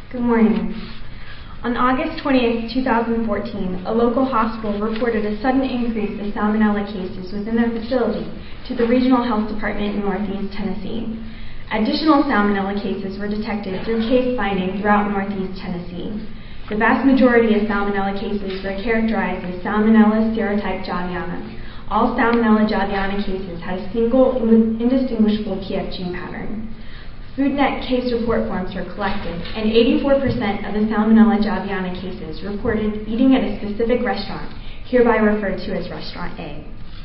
Good morning. On August 20th, 2014, a local hospital reported a sudden increase of salmonella cases within their facility to the Regional Health Department in Northeast Tennessee. Additional salmonella cases were detected through case finding throughout Northeast Tennessee. The vast majority of salmonella cases were characterized as Salmonella serotype Javiana. All Salmonella Javiana cases had a single indistinguishable PF gene pattern. FoodNet case report forms were collected, and 84% of the Salmonella Javiana cases reported eating at a specific restaurant, hereby referred to as Restaurant A.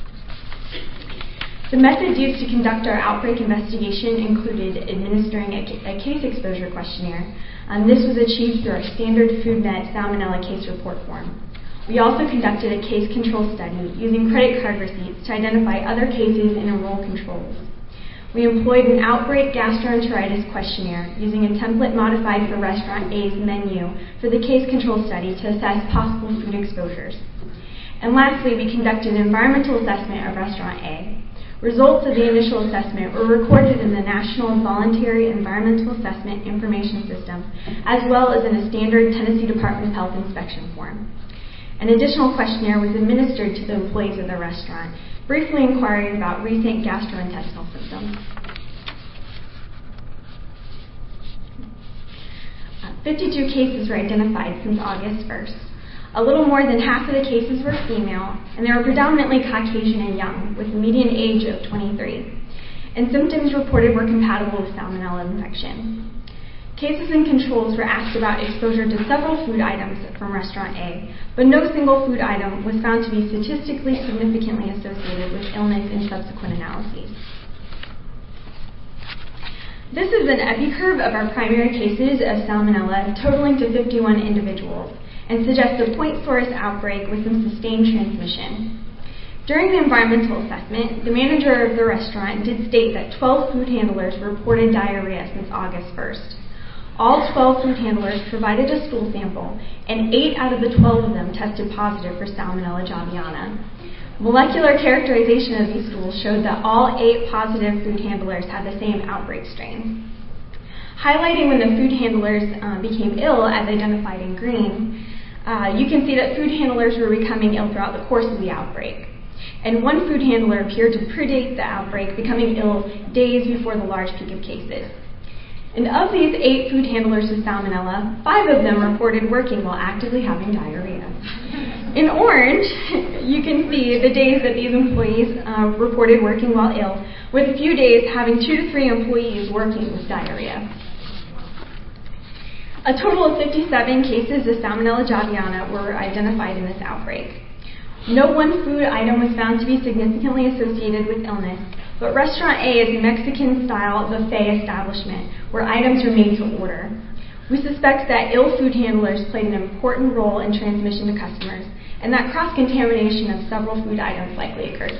The methods used to conduct our outbreak investigation included administering a case exposure questionnaire. This was achieved through our standard FoodNet Salmonella case report form. We also conducted a case control study using credit card receipts to identify other cases and enroll controls. We employed an outbreak gastroenteritis questionnaire using a template modified for Restaurant A's menu for the case control study to assess possible food exposures. And lastly, we conducted an environmental assessment of Restaurant A. Results of the initial assessment were recorded in the National Voluntary Environmental Assessment Information System, as well as in a standard Tennessee Department of Health inspection form. An additional questionnaire was administered to the employees of the restaurant, briefly inquiring about recent gastrointestinal symptoms. 52 cases were identified since August 1st. A little more than half of the cases were female, and they were predominantly Caucasian and young, with a median age of 23. And symptoms reported were compatible with salmonella infection. Cases and controls were asked about exposure to several food items from Restaurant A, but no single food item was found to be statistically significantly associated with illness in subsequent analyses. This is an epicurve of our primary cases of salmonella, totaling to 51 individuals, and suggests a point source outbreak with some sustained transmission. During the environmental assessment, the manager of the restaurant did state that 12 food handlers reported diarrhea since August 1st. All 12 food handlers provided a stool sample, and 8 out of the 12 of them tested positive for Salmonella Javiana. Molecular characterization of these stools showed that all 8 positive food handlers had the same outbreak strain. Highlighting when the food handlers became ill, as identified in green, you can see that food handlers were becoming ill throughout the course of the outbreak. And one food handler appeared to predate the outbreak, becoming ill days before the large peak of cases. And of these 8 food handlers with salmonella, 5 of them reported working while actively having diarrhea. In orange, you can see the days that these employees reported working while ill, with a few days having 2 to 3 employees working with diarrhea. A total of 57 cases of Salmonella Javiana were identified in this outbreak. No one food item was found to be significantly associated with illness, but Restaurant A is a Mexican-style buffet establishment where items are made to order. We suspect that ill food handlers played an important role in transmission to customers, and that cross-contamination of several food items likely occurred.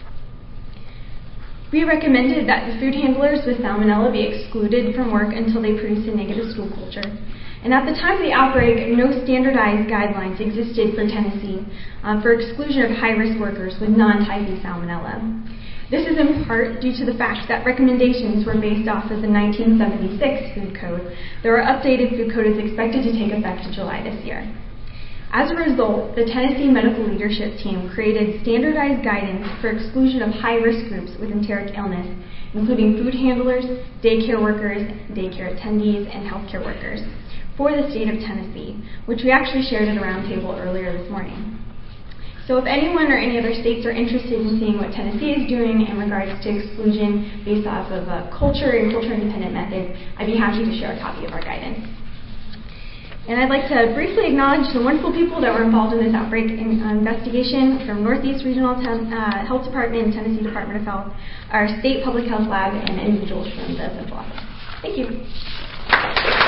We recommended that the food handlers with salmonella be excluded from work until they produce a negative stool culture. And at the time of the outbreak, no standardized guidelines existed for Tennessee for exclusion of high-risk workers with non-type B salmonella. This is in part due to the fact that recommendations were based off of the 1976 Food Code. Their updated Food Code is expected to take effect in July this year. As a result, the Tennessee Medical Leadership Team created standardized guidance for exclusion of high-risk groups with enteric illness, including food handlers, daycare workers, daycare attendees, and healthcare workers, for the state of Tennessee, which we actually shared at a roundtable earlier this morning. So if anyone or any other states are interested in seeing what Tennessee is doing in regards to exclusion based off of a culture and culture-independent method, I'd be happy to share a copy of our guidance. And I'd like to briefly acknowledge the wonderful people that were involved in this outbreak investigation from Northeast Regional Health Department and Tennessee Department of Health, our state public health lab, and individuals from the central office. Thank you.